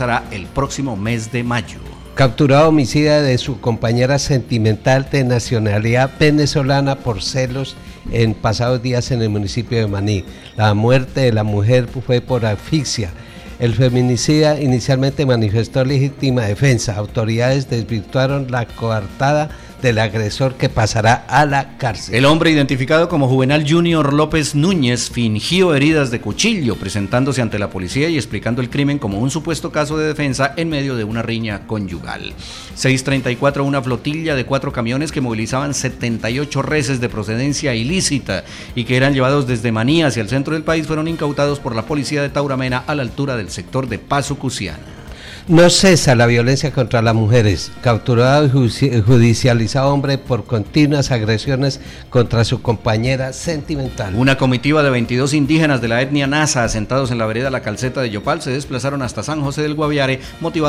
ingresará el próximo mes de mayo. Capturado homicida de su compañera sentimental de nacionalidad venezolana por celos en pasados días en el municipio de Maní. La muerte de la mujer fue por asfixia. El feminicida inicialmente manifestó legítima defensa. Autoridades desvirtuaron la coartada del agresor, que pasará a la cárcel. El hombre, identificado como Juvenal Junior López Núñez, fingió heridas de cuchillo, presentándose ante la policía y explicando el crimen como un supuesto caso de defensa en medio de una riña conyugal. 6:34, una flotilla de 4 camiones que movilizaban 78 reses de procedencia ilícita y que eran llevados desde Maní hacia el centro del país fueron incautados por la policía de Tauramena a la altura del sector de Paso Cusiana. No cesa la violencia contra las mujeres. Capturado y judicializado hombre por continuas agresiones contra su compañera sentimental. Una comitiva de 22 indígenas de la etnia Nasa asentados en la vereda La Calceta de Yopal se desplazaron hasta San José del Guaviare, motivados